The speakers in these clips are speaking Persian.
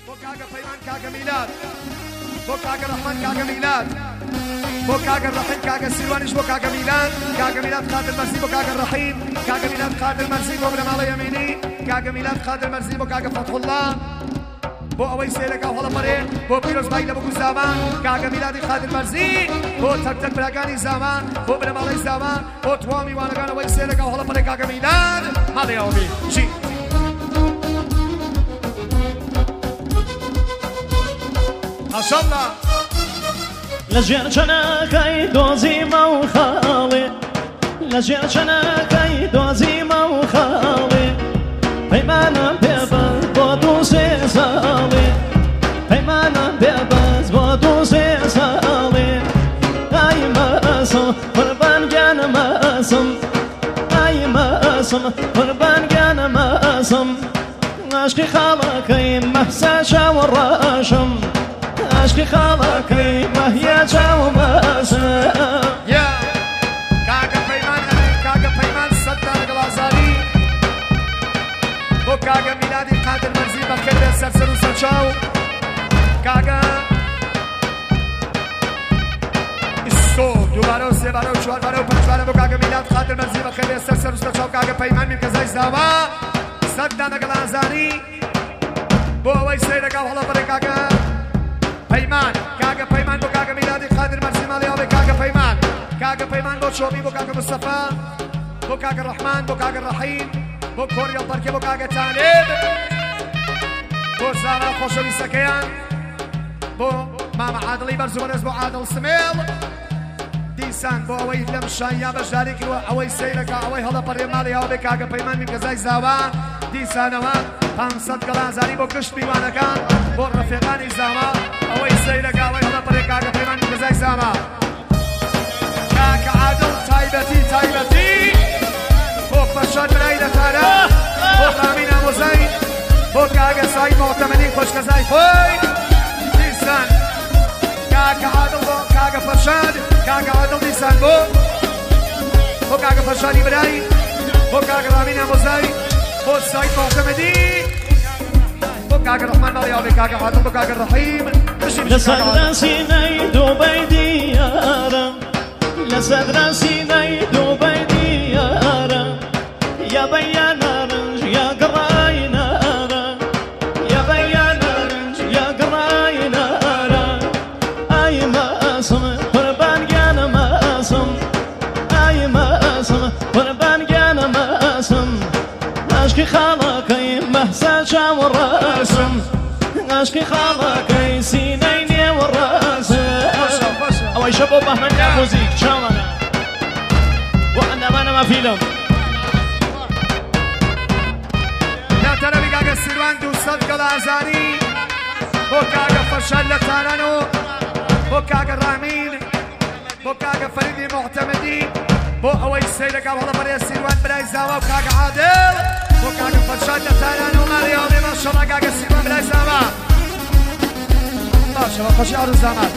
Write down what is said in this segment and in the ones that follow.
بۆ کاگە پەیمان کاگە میلاد بۆ کاگە ڕەحمان کاگە میلاد بۆ کاگە ڕەحیم کاگە سیروانیش بۆ کاگە میلاد کاگە میلاد خادر مەرسی بۆ کاگە ڕەحیم کاگە میلاد خادر مەرسی بۆ بنەماڵە یەمینی کاگە میلاد خادر مەرسی بۆ کاگە فەتحوڵڵا بۆ ئەوەی سێرەکە هەڵەپەڕێ بۆ پیرۆزبای لە بگو زامان کاگە میلادی خادر مەرسی بۆ تەک براکانی زامان بۆ بنەماڵەی زامان بۆ توامی وانەکان ئەوەی سێرەکە هەڵەپەڕێ کاگە میلاد ماڵی ئەوەبی چی ماشاءالله لەژێر چەنەکەی دۆزیمە و خاڵێ لەژێر چەنەکەی دۆزیمە و خاڵێ پەیمانم پێبەست بۆ دوو سێ ساڵێ پەیمانم پێبەست بۆ دوو سێ ساڵێ ئای مەسم قوربان گیانە مەسم ئای مەسم قوربان گیانە مەسم عاشقی خاڵەکەی مەحسا چاوەڕاشم عاشقی خاڵەکەی مەهیا چاوە مەسم کاگە پەیمان کاگە پەیمان سەددا لەگەڵ ئازادی بۆ کاگە میلادی قادر مەرزی بەخێر سەرسەر و سەرچاو کاگە ئیسۆ دووبارە و سێبارە و چواربارە و پەنجبارە بۆ کاگە میلاد قادر مەرزی بەخێر سەرسەر و سەرچاو کاگە پەیمان میرکەزای زاوا سەددا لەگەڵ ئازادی بۆ ئەوەی سێرەکە هەڵەپەڕێ کاگە پەیمان کاگە پەیمان بۆ کاگە میلادی قادر مەرسی ماڵی ئەوێ کاگە پەیمان کاگە پەیمان بۆ چۆمی بۆ کاگە مستەفا بۆ کاگە ڕەحمان بۆ کاگە ڕەحیم بۆ کۆریەڵ بەرکێ بۆ کاگە تالێب بۆ زاوا خۆشەویستەکەیان بۆ مامە عادڵی بەرزوبەرز بۆ عادڵ سمێڵ دیسان بۆ ئەوەی لەم شایە بەشداری کردووە ئەوەی سەیرەکە ئەوەی هەڵەپەڕێ ماڵی ئەوێ کاگە پەیمان میرکەزای زاوا دیسانەوە 500 گەڵازاری بۆ کشت میوانەکان بۆ ڕەفیقانی زاوا ئەوەی سەیرەکە ئەوەی هەڵەپەڕێ کاگە پەیمان میرکەزای زاوا کاکە عادڵ تایبەتی بۆ فەرشاد برای دەتارە بۆ رامین ئامۆزای بۆ کاگە سای مۆتەمەنی خۆشکەزای خۆی دیسان کاکە عادڵ بۆ کاگە فەرشاد کاگە عادڵ دیسان بۆ کاگە فەرشادی برای بۆ کاگە رامین ئامۆزای بۆ سای مۆتەمەنی بۆ کاگە ڕەحمان ماڵی ئەوێ کاگە عادڵ بۆ کاگە ڕەحیم لەسەر راسینەی دووبەی دیارە لەسەر راسینەی دووبەی دیارە یا بەیان نارنج یا گڕای نارە یا بەیان نارنج یا گڕای نارە ئای مەسم قوربان گیانە مەسم ئای مەسم قوربان گیانە مەسم عاشقی خاڵەکەی مەحسا چاوەڕاسم عاشقی خاڵەکەی سینەی نێوەڕاسم ئەوەی شە بۆ بەهمەنیا موزیک چاوانە بۆ ئەندامانەمە فیلم ناتەرەوی کاگە سیروان 200 گەڵازاری بۆ کاگە فەرشاد لە تاران و بۆ کاگە رامین بۆ کاگە فەریدی مۆحتەمەدی بۆ ئەوەی سەیرەکە هەڵەپەڕێ سیروان برای زاوا و کاگە عادڵ بۆ کاگە فەرشاد لە تاران و ماڵی ئەوێ ماشەڵڵا کاگە سیروان برای زاوا ماشەڵڵا خۆشی ئاروو زامان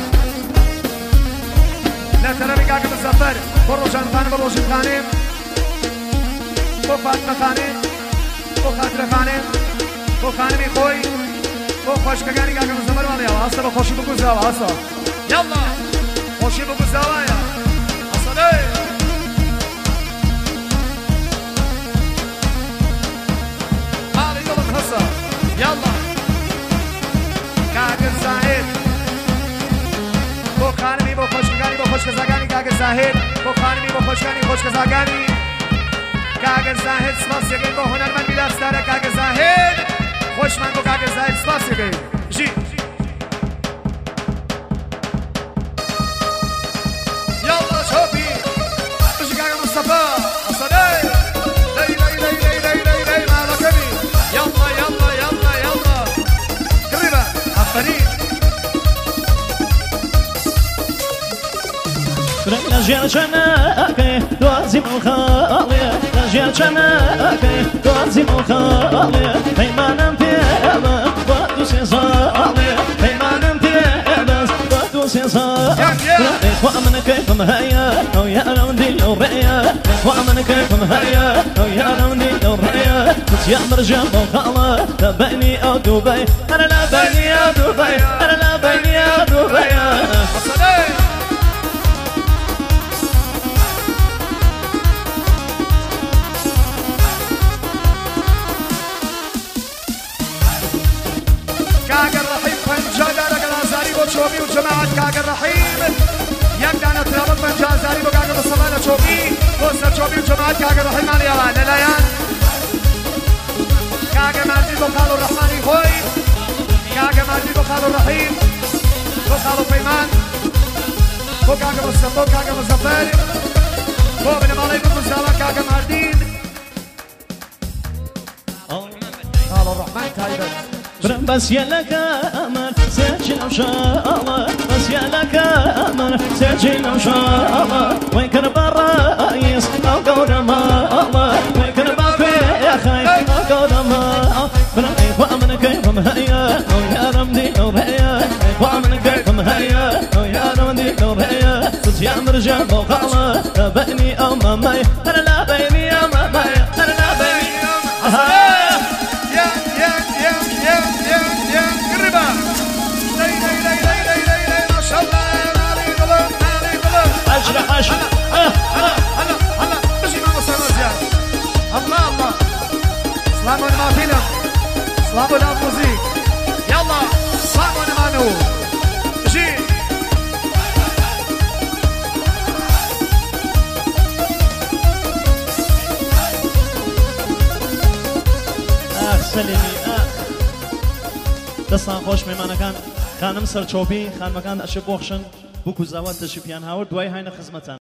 ناتەرەوی کاگە مزەفەر بۆ ڕۆژان خانم بۆ ڕۆژین خانم بۆ فاتمە خانم بۆ خاترە خانم بۆ خانمی خۆی بۆ خۆشکەکانی کاگە مزەفەر ماڵیەوە هەستە بە خۆشی بگو زاوە هەستە یاڵڵا خۆشی بگو زاوایە هەستە ماڵی دڵم هەستە یاڵڵا کاگە زاهد بۆ خانمی بۆ خۆشکەکانی بۆ خۆشکەزاکانی کاگە زاهد بۆ خانمی بۆ خۆشکانی خۆشکەزاکانی کاگە زاهد سپاسیەکەی بۆ هونەرمەند میلادستارە کاگە زاهد خۆشمان بۆ کاگە زاهد سپاسیەکەی ژی یاڵڵا چۆپی بژی کاگە مستەفا ئەسەدەی لەی ماڵەکەمی یاڵڵا یاڵڵا یاڵڵا یاڵڵا کڕیبە ئەفەرین لەژێر چەنەکەی دۆزیمە و خاڵێ لەژێر چەنەکەی دۆزیمە و خاڵێ پەیمانم پێبەست بۆ دوو سێ ساڵێ پەیمانم پێبەست بۆ دوو سێ ساڵێ خوا من کەیفم هەیە ئەو یارە و دی لەو ڕێیە خوا من کەیفم هەیە ئەو یارە و دی لەو ڕێیە يا مرجع وخالة لا بيني أو دبي أنا لا بيني أو دبي أنا لا بيني أو دبي كاغ الرحيم فنجادا لقلازاري وشوبي وجماعة كاغ الرحيم يمدانا ترابط فنجازاري وكاغ مصطفى شوبي وسط شوبي وجماعة كاغ الرحيم علي الله للايان كاغ ماجد وخالو الرحماني خوي كاغ ماجد وخالو الرحيم وخالو فيمان وكاغ مصطفى وكاغ مظفر وابن مالي بمزاوى كاغ ماردين خالو الرحمن تايبت بس يا لك أمل سجل إن شاء الله بس يا لك أمل سجل إن شاء الله وين كان بالرئيس أو قول ما الله وين كان باكي يا خاي أو قول ما بنعيف وأمن كيف مهيا أو يا رمدي أو بهيا وأمن كيف مهيا أو يا رمدي أو بهيا صوت يا مرجع وخالة لا بيني أو مامي أنا لا بيني أو مامي أنا لا بيني أو مامي الله الله سلام ما فيلم سلام ولا موزيك يلا سلام ما نور جي سليمي دەستان خۆش میمانەکان خانم سەرچۆپی خانمەکان ئەشە بۆخشن بووکو زاوات دەشیپیان هاورد دوای هاینە خزمەتان